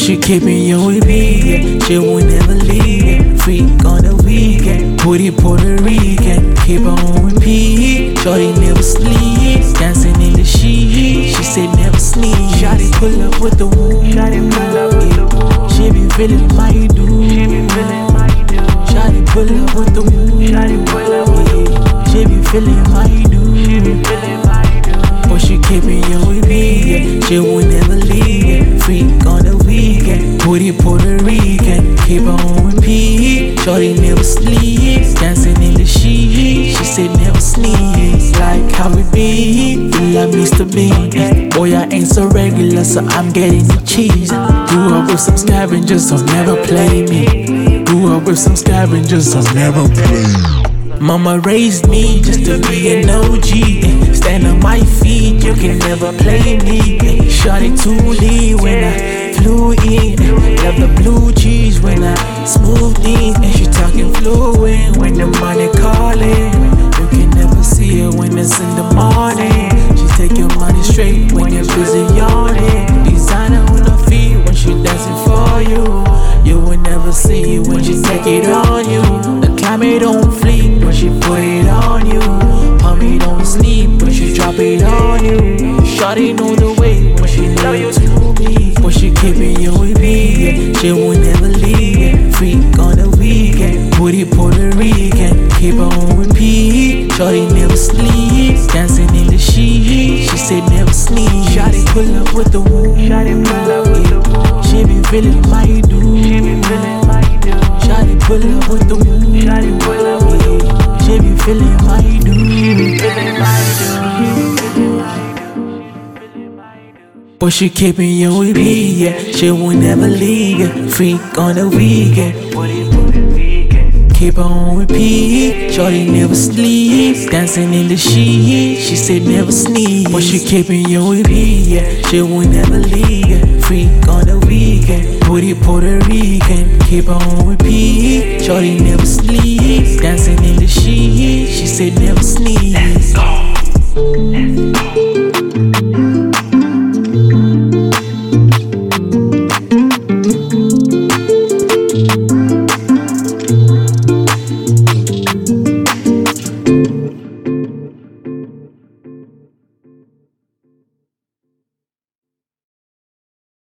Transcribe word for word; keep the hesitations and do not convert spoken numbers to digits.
she keep me on with me, yeah. She won't never leave, yeah. Freak on the weekend, booty Puerto Rican. Keep on repeat, shorty never sleep. Dancing in the sheet, she said never sleep. Shawty pull up with the woo, shawty pull up with the woo. She be feeling my dude, she be feeling my dude. Shawty pull up with the woo, shawty pull up with the woo. She be feeling my dude, she be feeling my dude. But she keep me on with me, yeah. She won't never leave, yeah. Freak on the weekend, booty Puerto Rican. Keep on repeat, shorty never sleep. Dancing in the sheet, she said never sneeze. Like how we be, feel like Mister Bean. Boy, I ain't so regular, so I'm getting the cheese. Grew up with some scavengers, so never play me. Grew up with some scavengers, so never play me. Mama raised me just to be an O G. Stand on my feet, you can never play me. Shawty too lead when I flew in. Love the blue cheese when I smooth things. And she talking fluent when the money calling. You can never see her when it's in the morning. She take your money straight when you're busy yawning. Designer on her feet when she dancing for you. You will never see when she take it on you. The climate don't fleet when she put it on you. Mommy don't sleep when she drop it on you. Shawty know the way when she love you to me. But she keep me on with me, yeah. She will never leave, yeah. Freak on the weekend, booty Puerto Rican. Keep on repeat, shawty never sleep. Dancing in the sheet, she said never sleep. Shawty pull up with the woo, shawty pull up with the woo. She be feeling my dude, she be feeling my dude. Shawty pull up with the woo, shawty pull up with the woo. She be feeling my dude, she be feeling my dude. But she keep me on with me, yeah. She won't never leave, yeah. Freak on the weekend, keep on repeat, shorty never sleep. Dancing in the sheet, she said never sneeze. But she keep me on with me, yeah. She won't never leave, yeah. Freak on the weekend, booty Puerto Rican. Keep on repeat, shorty never sleep. Dancing in the sheet, she said never sneeze. Let's go, let's go.